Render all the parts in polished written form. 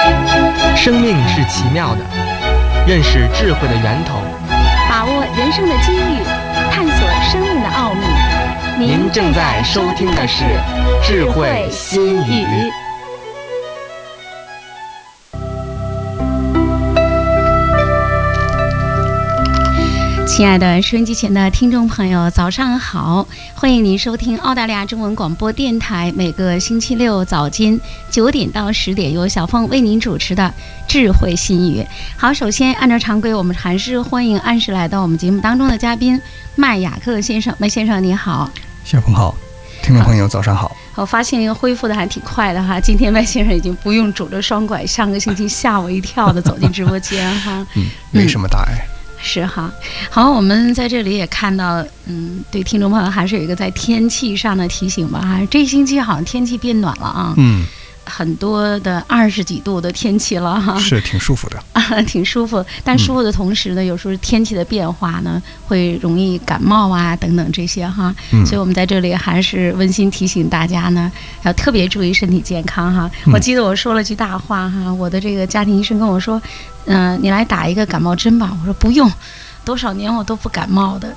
生命是奇妙的，认识智慧的源头， 把握人生的机遇，探索生命的奥秘。 您正在收听的是智慧心语。 亲爱的收音机前的听众朋友，早上好！欢迎您收听澳大利亚中文广播电台每个星期六早间9点到10点由小凤为您主持的智慧心语。好，首先按照常规，我们还是欢迎按时来到我们节目当中的嘉宾麦雅克先生。麦先生你好。 小凤好，听众朋友早上好。 我发现恢复的还挺快的哈，今天麦先生已经不用拄着双拐，上个星期吓我一跳的走进直播间哈。 没什么大碍。 是哈，好，我们在这里也看到，对听众朋友还是有一个在天气上的提醒吧哈。这星期好像天气变暖了啊，很多的20几度的天气了哈， 是挺舒服的挺舒服。但舒服的同时呢，有时候天气的变化呢，会容易感冒啊等等这些哈。所以我们在这里还是温馨提醒大家呢，要特别注意身体健康哈。我记得我说了句大话哈，我的这个家庭医生跟我说，你来打一个感冒针吧。我说不用，多少年我都不感冒的。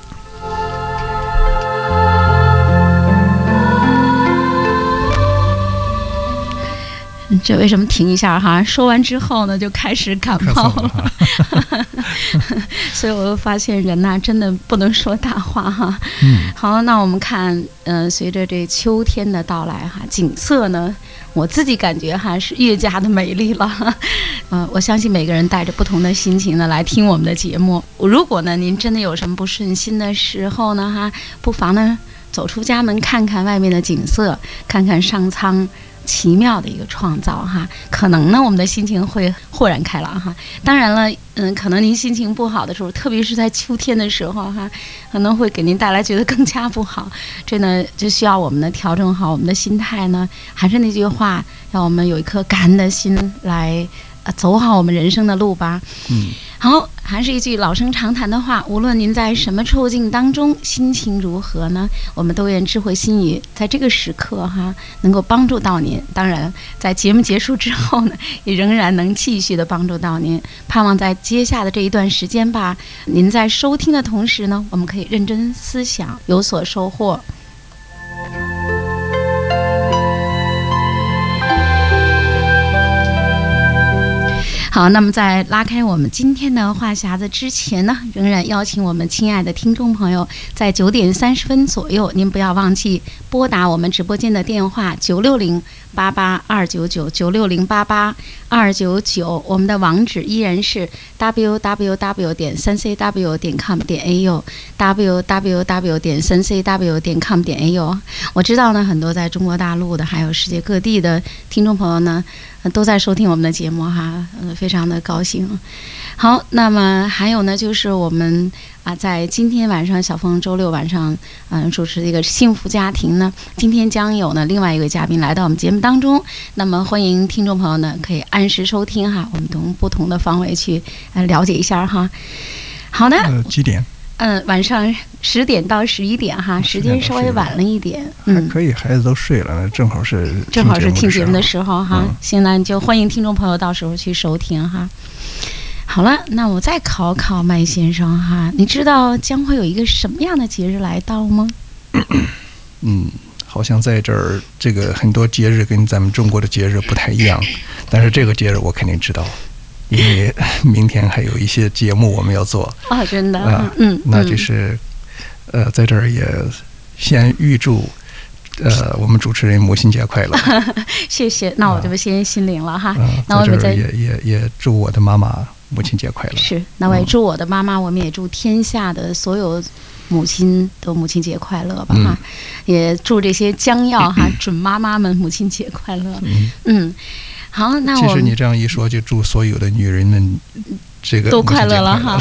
这为什么停一下哈？说完之后呢，就开始感冒了。所以我又发现人呐，真的不能说大话哈。好，那我们看，随着这秋天的到来哈，景色呢，我自己感觉还是越加的美丽了。我相信每个人带着不同的心情呢来听我们的节目。如果呢您真的有什么不顺心的时候呢哈，不妨呢走出家门看看外面的景色，看看上苍奇妙的一个创造哈，可能呢我们的心情会豁然开朗哈。当然了，可能您心情不好的时候，特别是在秋天的时候哈，可能会给您带来觉得更加不好。这呢就需要我们呢调整好我们的心态呢，还是那句话，让我们有一颗感恩的心来走好我们人生的路吧。好，还是一句老生常谈的话，无论您在什么处境当中，心情如何呢，我们都愿智慧心语在这个时刻哈，能够帮助到您。当然，在节目结束之后呢，也仍然能继续的帮助到您。盼望在接下的这一段时间吧，您在收听的同时呢，我们可以认真思想，有所收获。好，那么在拉开我们今天的话匣子之前呢，仍然邀请我们亲爱的听众朋友，在9点30分左右，您不要忘记拨打我们直播间的电话960-88-299，960-88-299，我们的网址依然是 www.3cw.com.au，www.3cw.com.au。我知道呢，很多在中国大陆的，还有世界各地的听众朋友呢，都在收听我们的节目哈，非常的高兴。好，那么还有呢，就是我们在今天晚上小凤周六晚上主持的一个幸福家庭呢，今天将有呢另外一位嘉宾来到我们节目当中，那么欢迎听众朋友呢可以按时收听哈，我们从不同的方位去了解一下哈。好的， 几点？ 晚上10点到11点哈，时间稍微晚了一点。 还可以，孩子都睡了，正好是听节目的时候哈。现在就欢迎听众朋友到时候去收听哈。好了，那我再考考麦先生哈，你知道将会有一个什么样的节日来到吗？ 好像在这儿，这个很多节日跟咱们中国的节日不太一样，但是这个节日我肯定知道。因为明天还有一些节目我们要做真的那就是在这儿也先预祝我们主持人母亲节快乐。 谢谢，那我就先心领了哈。那我们在这儿也祝我的妈妈母亲节快乐。 是，那我也祝我的妈妈，我们也祝天下的所有母亲都母亲节快乐吧哈。也祝这些将要哈准妈妈们母亲节快乐。好，那其实你这样一说，就祝所有的女人们这个都快乐了哈。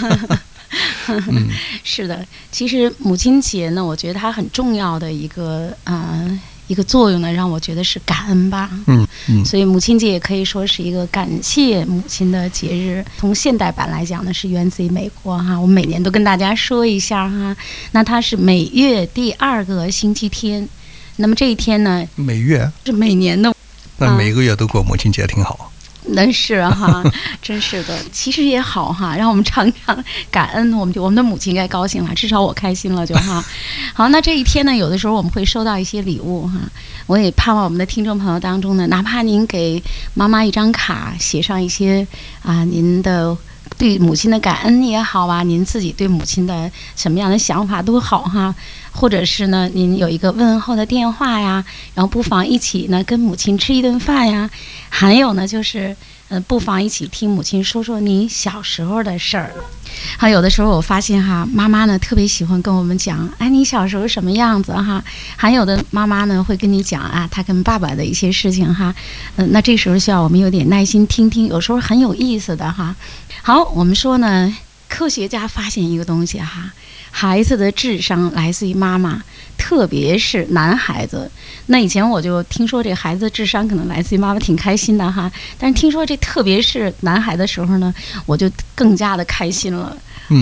是的，其实母亲节呢，我觉得它很重要的一个作用呢，让我觉得是感恩吧。所以母亲节也可以说是一个感谢母亲的节日。从现代版来讲呢，是源自于美国哈。我们每年都跟大家说一下哈。那它是每月第2个星期天。那么这一天呢， 每月是每年的。 那每个月都过母亲节挺好。 那是哈，真是的，其实也好哈，让我们常常感恩，我们的母亲该高兴了，至少我开心了就哈。好，那这一天呢，有的时候我们会收到一些礼物哈，我也盼望我们的听众朋友当中呢，哪怕您给妈妈一张卡，写上一些您的对母亲的感恩也好啊，您自己对母亲的什么样的想法都好哈，或者是呢，您有一个问候的电话呀，然后不妨一起呢跟母亲吃一顿饭呀，还有呢就是不妨一起听母亲说说你小时候的事儿。还有的时候我发现哈，妈妈呢特别喜欢跟我们讲，哎，你小时候什么样子哈？还有的妈妈呢会跟你讲她跟爸爸的一些事情哈。那这时候需要我们有点耐心听听，有时候很有意思的哈。好，我们说呢，科学家发现一个东西哈，孩子的智商来自于妈妈，特别是男孩子。那以前我就听说这孩子的智商可能来自于妈妈，挺开心的哈。但是听说这特别是男孩的时候呢，我就更加的开心了。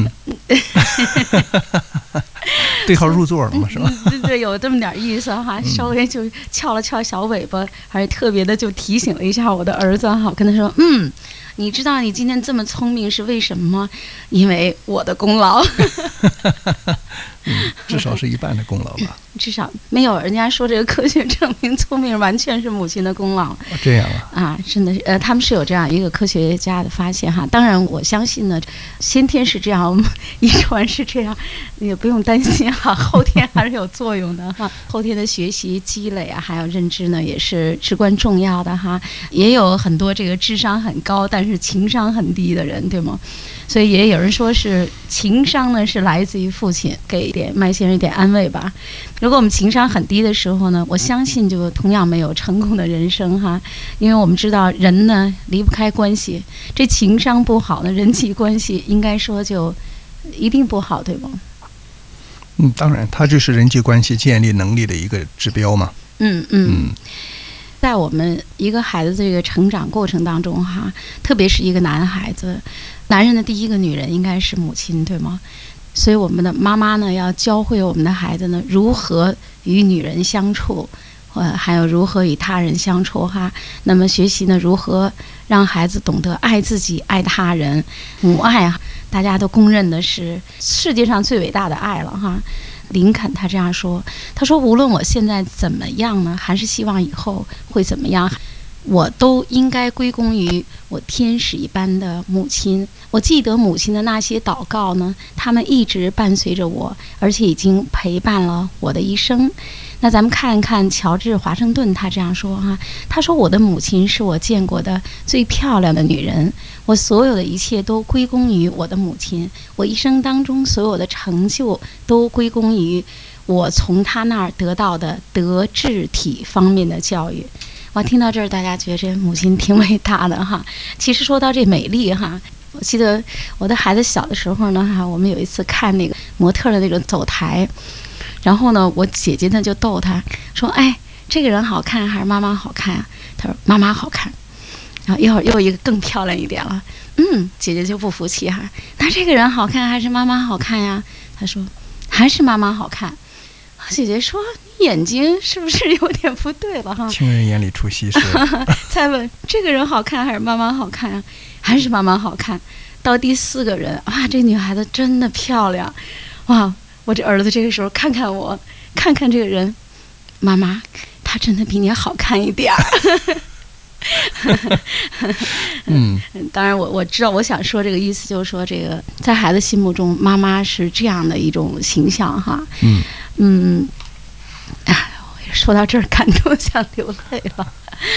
对号入座了嘛，是吧？ 对，有这么点意思哈，稍微就翘了翘小尾巴，还特别的就提醒了一下我的儿子哈，跟他说，你知道你今天这么聪明是为什么吗？因为我的功劳。 至少是一半的功劳吧。 至少没有人家说这个科学证明聪明完全是母亲的功劳。 这样真的是他们是有这样一个科学家的发现哈。当然我相信呢，先天是这样，遗传是这样，也不用担心哈，后天还是有作用的哈。后天的学习积累还有认知呢，也是至关重要的哈。也有很多这个智商很高但是情商很低的人，对吗？所以也有人说是情商呢是来自于父亲，给麦先生一点安慰吧。如果我们情商很低的时候呢，我相信就同样没有成功的人生哈。因为我们知道人呢离不开关系，这情商不好呢，人际关系应该说就一定不好，对吗？ 当然，它就是人际关系建立能力的一个指标嘛。 在我们一个孩子这个成长过程当中哈，特别是一个男孩子，男人的第一个女人应该是母亲，对吗？所以我们的妈妈呢，要教会我们的孩子呢，如何与女人相处，还有如何与他人相处哈。那么学习呢，如何让孩子懂得爱自己、爱他人。母爱大家都公认的是世界上最伟大的爱了哈。林肯他这样说，他说无论我现在怎么样呢，还是希望以后会怎么样，我都应该归功于我天使一般的母亲。我记得母亲的那些祷告呢，他们一直伴随着我，而且已经陪伴了我的一生。那咱们看看乔治华盛顿他这样说哈，他说我的母亲是我见过的最漂亮的女人，我所有的一切都归功于我的母亲，我一生当中所有的成就都归功于我从她那儿得到的德智体方面的教育。我听到这儿，大家觉得这母亲挺伟大的哈。其实说到这美丽哈，我记得我的孩子小的时候呢哈，我们有一次看那个模特的那种走台，然后呢，我姐姐呢就逗他说：“哎，这个人好看还是妈妈好看啊？”他说：“妈妈好看。”然后一会儿又一个更漂亮一点了，姐姐就不服气哈，那这个人好看还是妈妈好看呀？他说：“还是妈妈好看。”姐姐说：“你眼睛是不是有点不对了哈？” 情人眼里出西施。 再问这个人好看还是妈妈好看啊？还是妈妈好看。到第4个人，哇，这女孩子真的漂亮，哇！我这儿子这个时候看看我，看看这个人，妈妈，她真的比你好看一点儿。当然我知道，我想说这个意思就是说，这个在孩子心目中，妈妈是这样的一种形象哈。说到这儿感动想流泪了。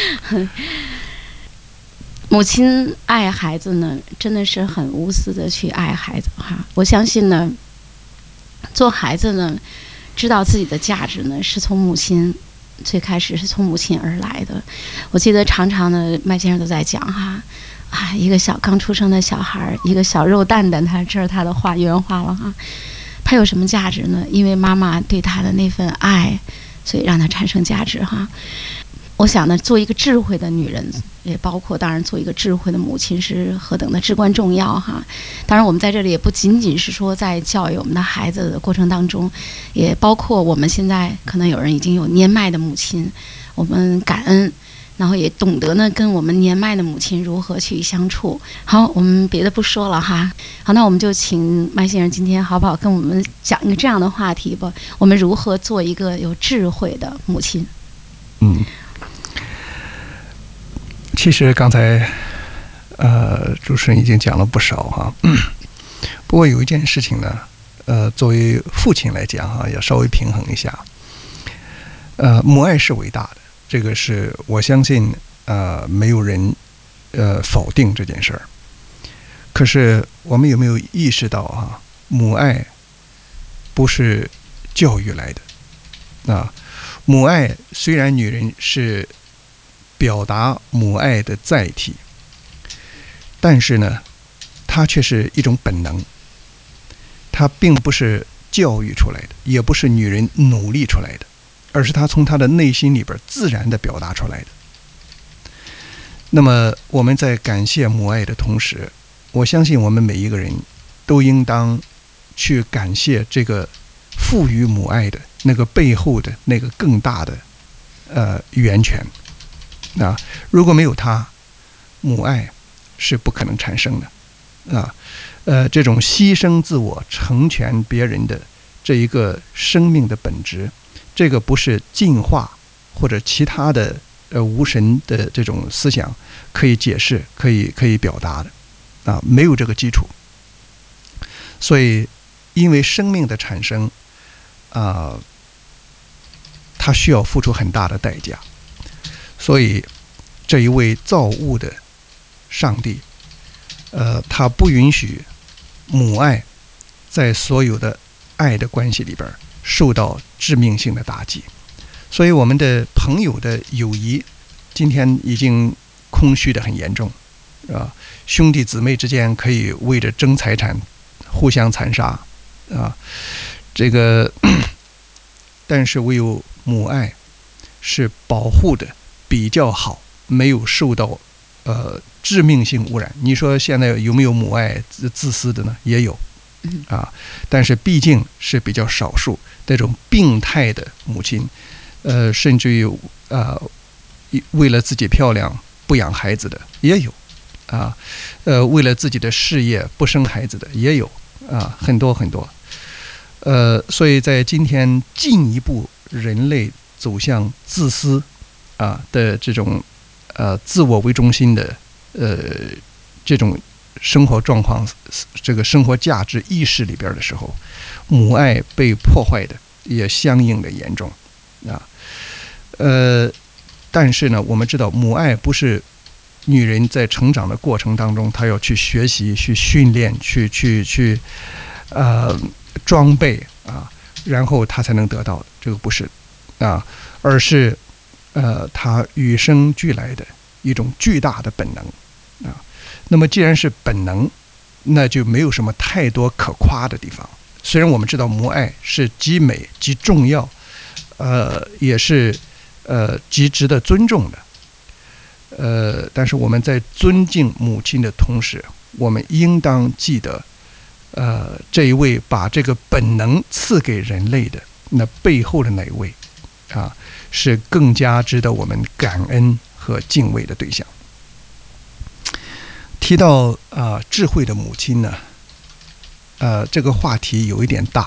母亲爱孩子呢，真的是很无私的去爱孩子哈。我相信呢，做孩子呢，知道自己的价值呢，是从母亲最开始是从母亲而来的。我记得常常呢，麦先生都在讲哈，一个刚出生的小孩，一个小肉蛋蛋，这是他的话原话了哈。他有什么价值呢？因为妈妈对他的那份爱，所以让他产生价值哈。我想呢，做一个智慧的女人，也包括当然做一个智慧的母亲是何等的至关重要哈。当然我们在这里也不仅仅是说在教育我们的孩子的过程当中，也包括我们现在可能有人已经有年迈的母亲，我们感恩。 然后也懂得呢跟我们年迈的母亲如何去相处。好，我们别的不说了哈。好，那我们就请麦先生今天好不好跟我们讲一个这样的话题吧？我们如何做一个有智慧的母亲？ 其实刚才主持人已经讲了不少哈。不过有一件事情呢，作为父亲来讲哈，要稍微平衡一下。母爱是伟大的，这个是我相信没有人否定这件事儿。可是我们有没有意识到母爱不是教育来的母爱虽然女人是表达母爱的载体，但是呢，它却是一种本能，它并不是教育出来的，也不是女人努力出来的，而是她从她的内心里边自然的表达出来的。那么我们在感谢母爱的同时，我相信我们每一个人都应当去感谢这个赋予母爱的那个背后的那个更大的源泉。如果没有它，母爱是不可能产生的这种牺牲自我成全别人的这一个生命的本质，这个不是进化或者其他的无神的这种思想可以解释可以表达的没有这个基础。所以因为生命的产生它需要付出很大的代价，所以这一位造物的上帝他不允许母爱在所有的爱的关系里边受到致命性的打击。所以我们的朋友的友谊今天已经空虚的很严重兄弟姊妹之间可以为着争财产互相残杀这个但是唯有母爱是保护的比较好，没有受到致命性污染。你说现在有没有母爱自私的呢？也有但是毕竟是比较少数。那种病态的母亲甚至于为了自己漂亮不养孩子的也有为了自己的事业不生孩子的也有很多很多。所以在今天进一步人类走向自私的这种自我为中心的这种生活状况，这个生活价值意识里边的时候，母爱被破坏的也相应的严重但是呢，我们知道母爱不是女人在成长的过程当中她要去学习去训练去装备然后她才能得到的，这个不是而是她与生俱来的一种巨大的本能那么既然是本能，那就没有什么太多可夸的地方。虽然我们知道母爱是极美极重要也是极值得尊重的但是我们在尊敬母亲的同时，我们应当记得这一位把这个本能赐给人类的那背后的哪一位是更加值得我们感恩和敬畏的对象。提到智慧的母亲呢这个话题有一点大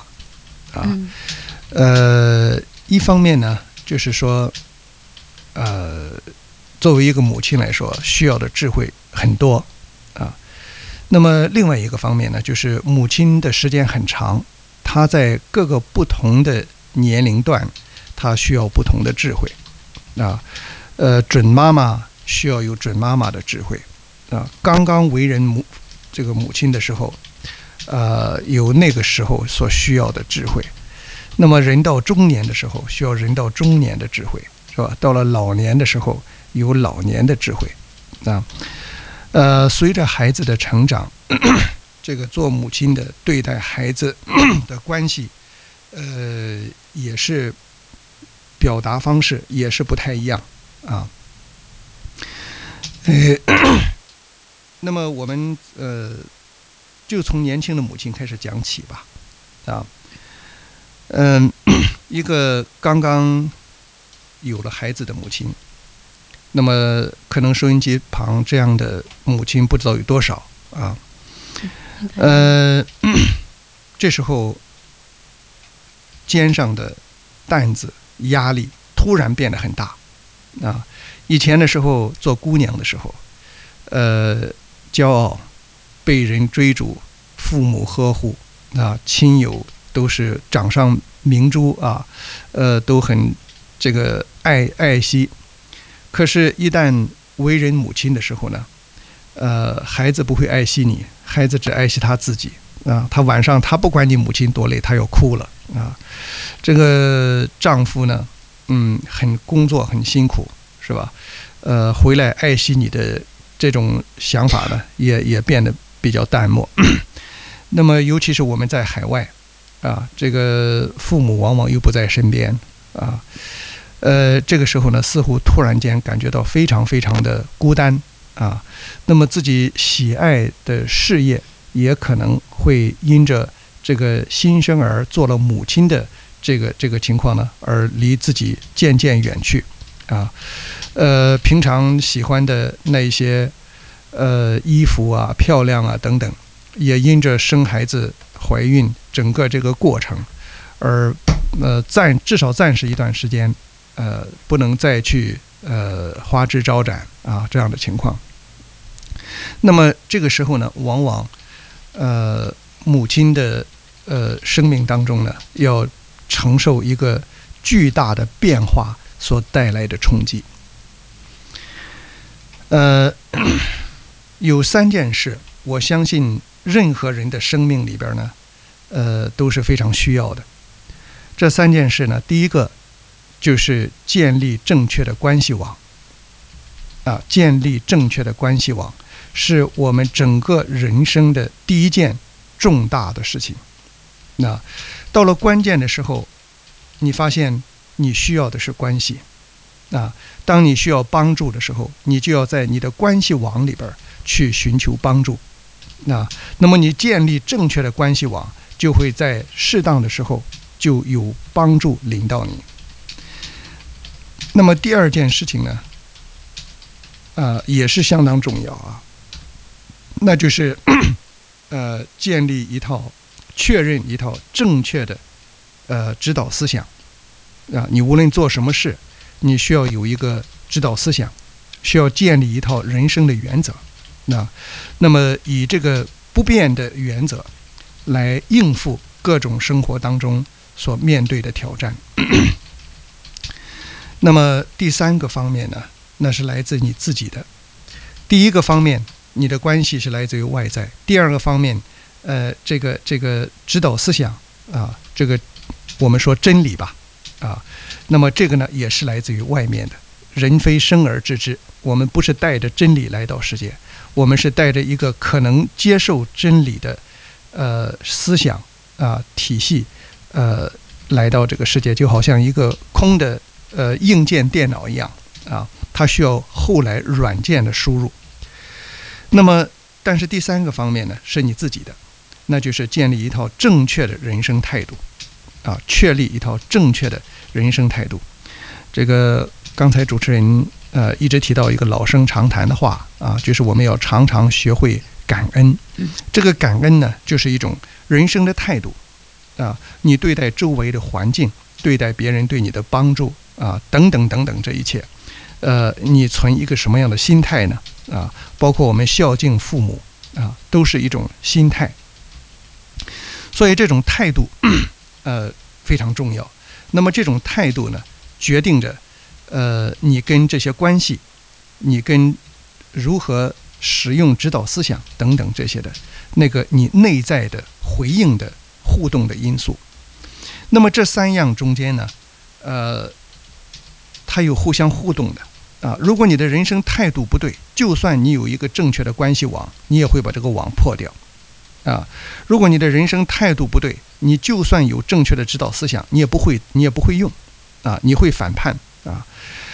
一方面呢就是说作为一个母亲来说需要的智慧很多那么另外一个方面呢，就是母亲的时间很长，她在各个不同的年龄段她需要不同的智慧准妈妈需要有准妈妈的智慧刚刚为人这个母亲的时候有那个时候所需要的智慧。那么人到中年的时候需要人到中年的智慧，是吧？到了老年的时候有老年的智慧随着孩子的成长这个做母亲的对待孩子的关系也是表达方式也是不太一样那么我们就从年轻的母亲开始讲起吧一个刚刚有了孩子的母亲， 那么可能收音机旁这样的母亲不知道有多少啊。这时候肩上的担子压力突然变得很大啊。以前的时候做姑娘的时候，骄傲，被人追逐，父母呵护啊，亲友都是掌上明珠啊，都很这个爱惜。可是，一旦为人母亲的时候呢，孩子不会爱惜你，孩子只爱惜他自己啊。他晚上他不管你母亲多累，他要哭了啊。这个丈夫呢，很工作很辛苦，是吧？回来爱惜你的这种想法呢，也变得比较淡漠。那么，尤其是我们在海外啊，这个父母往往又不在身边啊。这个时候呢，似乎突然间感觉到非常非常的孤单啊。那么自己喜爱的事业也可能会因着这个新生儿做了母亲的这个情况呢，而离自己渐渐远去啊。平常喜欢的那一些衣服啊、漂亮啊等等，也因着生孩子、怀孕整个这个过程，而至少暂时一段时间。不能再去花枝招展啊这样的情况。那么这个时候呢，往往母亲的生命当中呢，要承受一个巨大的变化所带来的冲击。有3件事，我相信任何人的生命里边呢，都是非常需要的。这3件事呢，第一个就是建立正确的关系网啊，建立正确的关系网是我们整个人生的第一件重大的事情。那到了关键的时候，你发现你需要的是关系啊。当你需要帮助的时候，你就要在你的关系网里边去寻求帮助。那么你建立正确的关系网，就会在适当的时候就有帮助临到你。那么第2件事情呢，也是相当重要啊，那就是建立确认一套正确的指导思想啊。你无论做什么事，你需要有一个指导思想，需要建立一套人生的原则。那么以这个不变的原则来应付各种生活当中所面对的挑战。那么第3个方面呢，那是来自你自己的。第一个方面，你的关系是来自于外在；第2个方面，这个指导思想啊，这个我们说真理吧啊，那么这个呢也是来自于外面的。人非生而知之，我们不是带着真理来到世界，我们是带着一个可能接受真理的思想啊体系来到这个世界，就好像一个空的硬件电脑一样啊，它需要后来软件的输入。那么但是第3个方面呢，是你自己的，那就是建立一套正确的人生态度啊，确立一套正确的人生态度。这个刚才主持人一直提到一个老生常谈的话啊，就是我们要常常学会感恩。这个感恩呢，就是一种人生的态度啊，你对待周围的环境，对待别人对你的帮助啊，等等等等，这一切，你存一个什么样的心态呢？啊，包括我们孝敬父母啊，都是一种心态。所以这种态度，非常重要。那么这种态度呢，决定着，你跟这些关系，你跟如何使用指导思想等等这些的那个你内在的回应的互动的因素。那么这3样中间呢，它有互相互动的啊。如果你的人生态度不对，就算你有一个正确的关系网，你也会把这个网破掉啊。如果你的人生态度不对，你就算有正确的指导思想，你也不会用啊，你会反叛啊。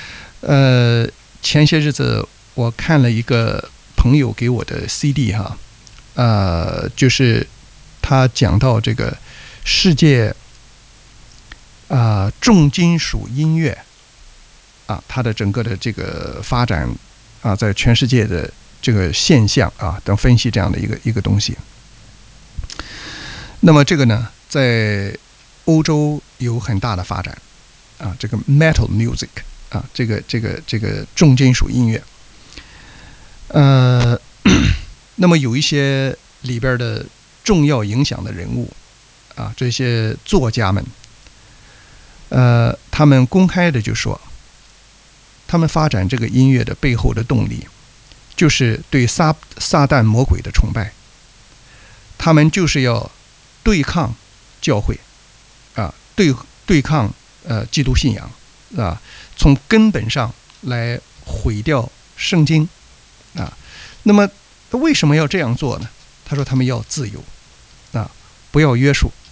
前些日子我看了一个朋友给我的 CD 哈，就是他讲到这个世界重金属音乐啊，它的整个的这个发展啊，在全世界的这个现象啊等分析这样的一个东西。那么这个呢，在欧洲有很大的发展啊，这个 metal music 啊，这个重金属音乐，那么有一些里边的重要影响的人物啊，这些作家们，他们公开的就说，他们发展这个音乐的背后的动力，就是对撒旦魔鬼的崇拜，他们就是要对抗教会啊，对抗基督信仰啊，从根本上来毁掉圣经啊。那么为什么要这样做呢？他说他们要自由啊，不要约束。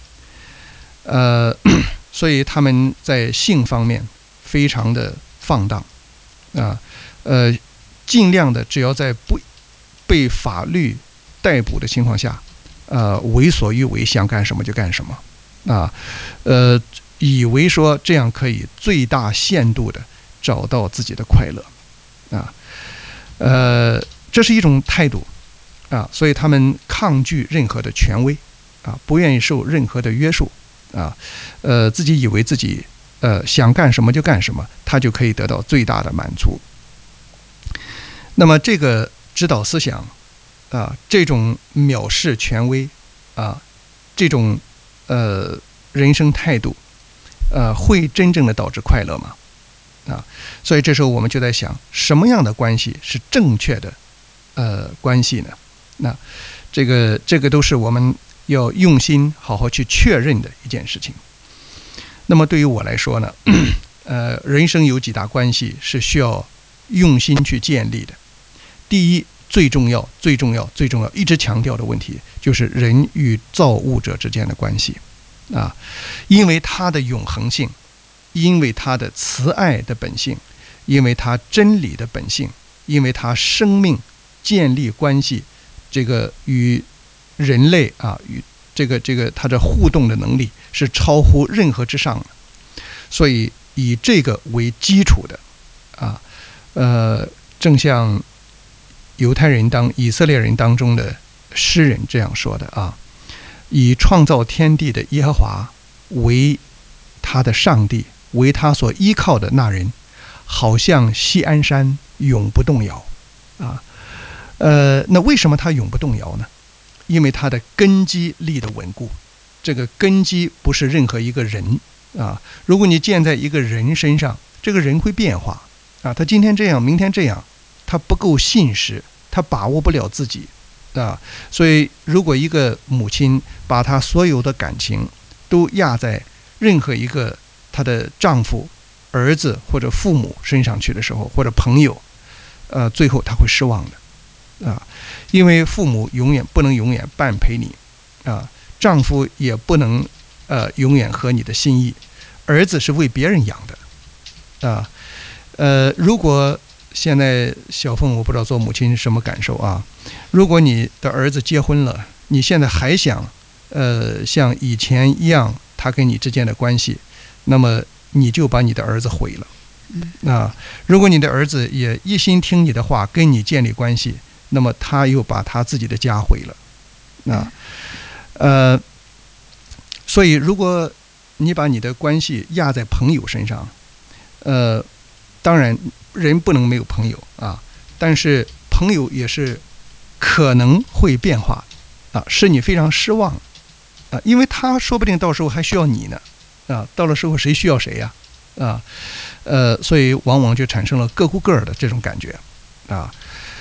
所以他们在性方面非常的放荡啊，尽量的只要在不被法律逮捕的情况下，为所欲为，想干什么就干什么啊，以为说这样可以最大限度的找到自己的快乐啊，这是一种态度啊，所以他们抗拒任何的权威啊，不愿意受任何的约束啊，自己以为自己想干什么就干什么，他就可以得到最大的满足。那么这个指导思想啊，这种藐视权威啊，这种人生态度，会真正的导致快乐吗？啊，所以这时候我们就在想，什么样的关系是正确的关系呢？那这个都是我们要用心好好去确认的一件事情。那么对于我来说呢，人生有几大关系是需要用心去建立的。第一，最重要，一直强调的问题，就是人与造物者之间的关系啊，因为它的永恒性，因为它的慈爱的本性，因为它真理的本性，因为它生命建立关系，这个与人类啊，与这个它的互动的能力是超乎任何之上的，所以以这个为基础的啊，正像以色列人当中的诗人这样说的啊，以创造天地的耶和华为他的上帝，为他所依靠的那人，好像锡安山永不动摇啊。那为什么他永不动摇呢？因为他的根基立得稳固，这个根基不是任何一个人啊。如果你建在一个人身上，这个人会变化啊，他今天这样，明天这样，他不够信实，他把握不了自己啊。所以，如果一个母亲把她所有的感情都压在任何一个她的丈夫、儿子或者父母身上去的时候，或者朋友，最后她会失望的啊，因为父母不能永远伴陪你啊，丈夫也不能永远合你的心意，儿子是为别人养的啊。如果现在小凤，我不知道做母亲什么感受啊，如果你的儿子结婚了，你现在还想像以前一样他跟你之间的关系，那么你就把你的儿子毁了啊。如果你的儿子也一心听你的话，跟你建立关系，那么他又把他自己的家毁了啊。所以如果你把你的关系压在朋友身上，当然人不能没有朋友啊，但是朋友也是可能会变化啊，使你非常失望啊，因为他说不定到时候还需要你呢啊，到了时候谁需要谁呀啊，所以往往就产生了各顾各的这种感觉啊，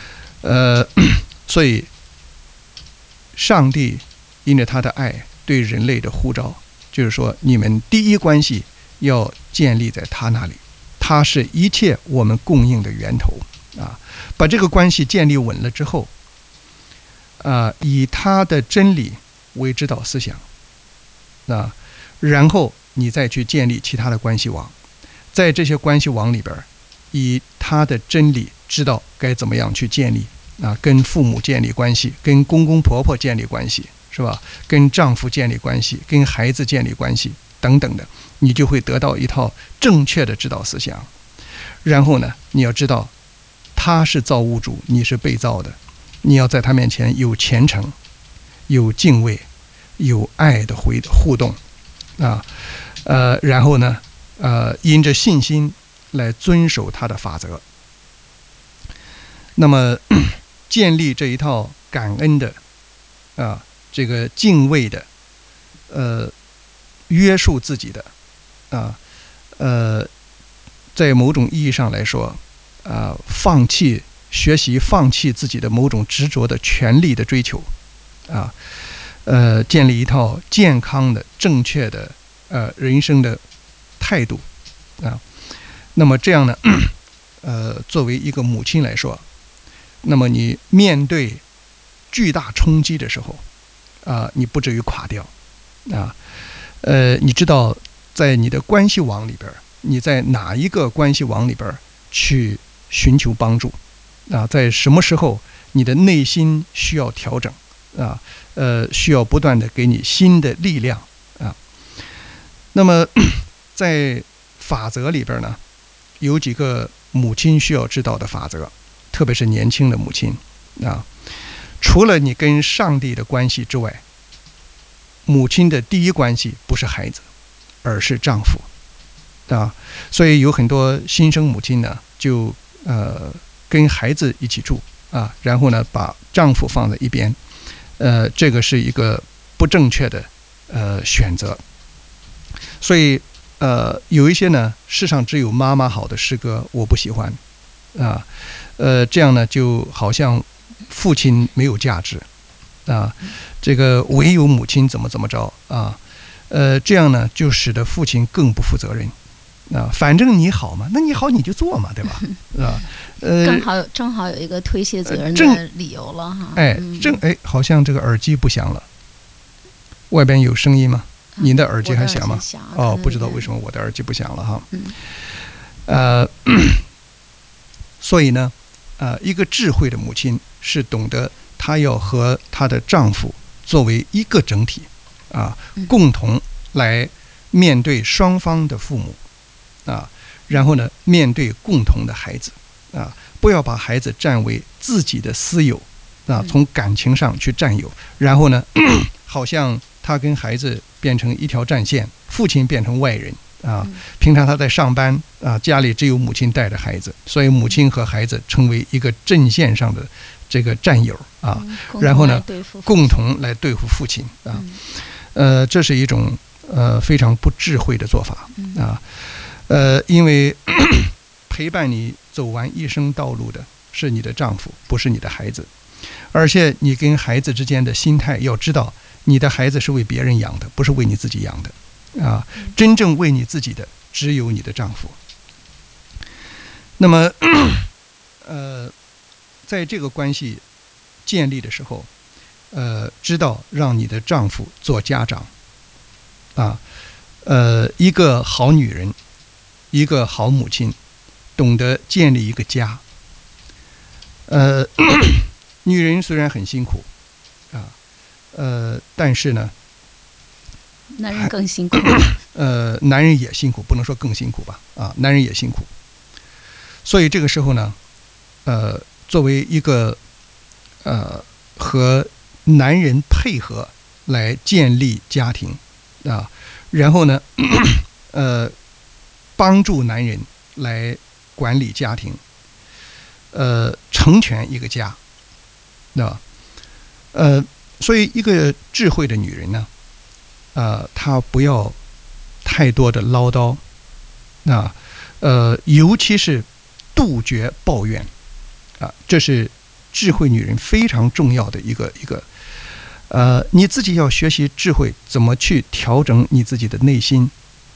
所以上帝因着他的爱对人类的呼召，就是说你们第一关系要建立在他那里，他是一切我们供应的源头啊。把这个关系建立稳了之后以他的真理为指导思想啊，然后你再去建立其他的关系网，在这些关系网里边，以他的真理知道该怎么样去建立啊，跟父母建立关系，跟公公婆婆建立关系，是吧？跟丈夫建立关系，跟孩子建立关系等等的，你就会得到一套正确的指导思想。 然后呢，你要知道他是造物主，你是被造的，你要在他面前有虔诚，有敬畏，有爱的互动啊，然后呢，因着信心来遵守他的法则。那么建立这一套感恩的这个敬畏的约束自己的在某种意义上来说学习放弃自己的某种执着的权利的追求建立一套健康的正确的人生的态度那么这样呢作为一个母亲来说，那么你面对巨大冲击的时候你不至于垮掉你知道在你的关系网里边，你在哪一个关系网里边去寻求帮助在什么时候你的内心需要调整需要不断的给你新的力量那么在法则里边呢，有几个母亲需要知道的法则，特别是年轻的母亲除了你跟上帝的关系之外，母亲的第一关系不是孩子，而是丈夫所以有很多新生母亲呢，就跟孩子一起住然后呢把丈夫放在一边这个是一个不正确的选择。所以有一些呢世上只有妈妈好的诗歌我不喜欢这样呢就好像父亲没有价值这个唯有母亲怎么着这样呢就使得父亲更不负责任反正你好嘛，那你好你就做嘛，对吧正好有一个推卸责任的理由了哈好像这个耳机不响了，外边有声音吗？您的耳机还响吗？不知道为什么我的耳机不响了哈所以呢一个智慧的母亲是懂得她要和她的丈夫作为一个整体共同来面对双方的父母然后呢面对共同的孩子不要把孩子占为自己的私有从感情上去占有，然后呢好像他跟孩子变成一条战线，父亲变成外人平常他在上班家里只有母亲带着孩子，所以母亲和孩子成为一个阵线上的这个战友然后呢共同来对付父亲这是一种非常不智慧的做法因为陪伴你走完一生道路的是你的丈夫，不是你的孩子，而且你跟孩子之间的心态要知道，你的孩子是为别人养的，不是为你自己养的真正为你自己的只有你的丈夫。那么在这个关系建立的时候知道让你的丈夫做家长一个好女人，一个好母亲，懂得建立一个家女人虽然很辛苦但是呢男人更辛苦男人也辛苦，不能说更辛苦吧男人也辛苦。所以这个时候呢作为一个和男人配合来建立家庭然后呢帮助男人来管理家庭成全一个家所以一个智慧的女人呢她不要太多的唠叨尤其是杜绝抱怨这是智慧女人非常重要的一个你自己要学习智慧，怎么去调整你自己的内心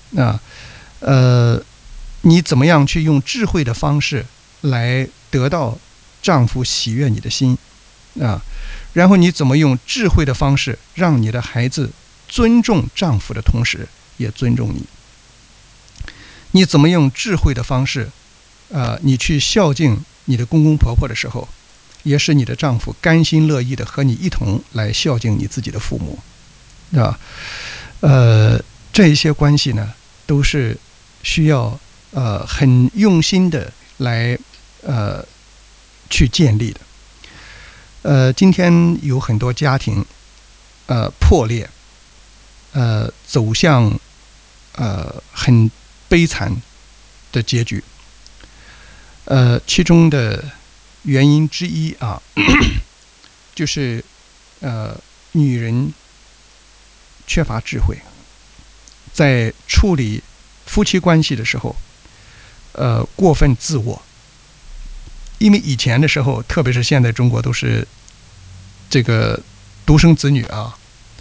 你怎么样去用智慧的方式来得到丈夫喜悦你的心然后你怎么用智慧的方式让你的孩子尊重丈夫的同时也尊重你？你怎么用智慧的方式你去孝敬你的公公婆婆的时候，也使你的丈夫甘心乐意的和你一同来孝敬你自己的父母这一些关系呢都是需要很用心的来去建立的。今天有很多家庭破裂，走向很悲惨的结局。其中的原因之一啊，就是女人缺乏智慧，在处理夫妻关系的时候，过分自我。因为以前的时候，特别是现在中国都是这个独生子女啊，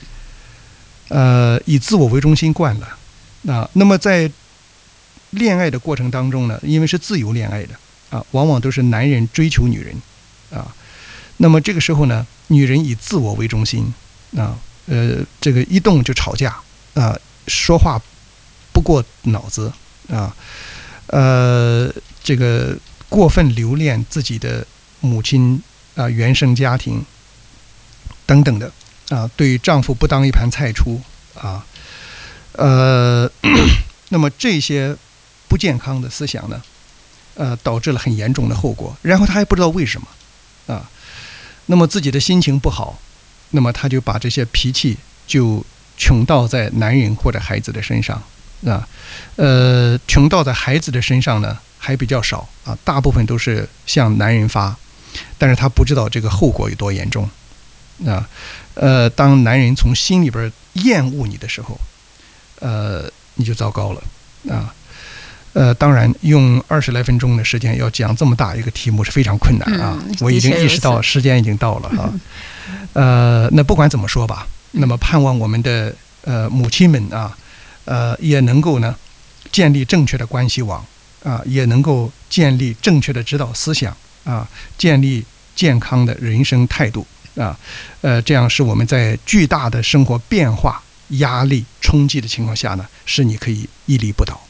以自我为中心惯了啊。那么在恋爱的过程当中呢，因为是自由恋爱的啊，往往都是男人追求女人啊。那么这个时候呢，女人以自我为中心啊，这个一动就吵架啊，说话不过脑子啊，这个过分留恋自己的母亲啊、原生家庭等等的啊，对丈夫不当一盘菜出啊，那么这些不健康的思想呢，导致了很严重的后果。然后他还不知道为什么啊，那么自己的心情不好，那么他就把这些脾气就穷到在男人或者孩子的身上啊，穷到在孩子的身上呢还比较少啊，大部分都是向男人发，但是他不知道这个后果有多严重啊。当男人从心里边厌恶你的时候，你就糟糕了啊。当然，用20来分钟的时间要讲这么大一个题目是非常困难啊。我已经意识到时间已经到了哈。那不管怎么说吧，那么盼望我们的母亲们啊，也能够呢建立正确的关系网啊，也能够建立正确的指导思想啊，建立健康的人生态度啊。这样是我们在巨大的生活变化、压力、冲击的情况下呢，使你可以屹立不倒。